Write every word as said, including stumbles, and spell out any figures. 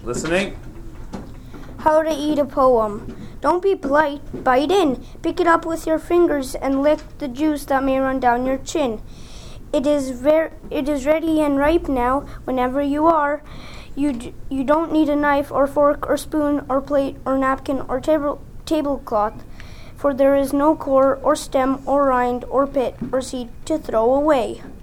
Listening? How to eat a poem. Don't be polite, bite in. Pick it up with your fingers and lick the juice that may run down your chin. It is ver- it is ready and ripe now, whenever you are. You d- you don't need a knife or fork or spoon or plate or napkin or table tablecloth, for there is no core or stem or rind or pit or seed to throw away.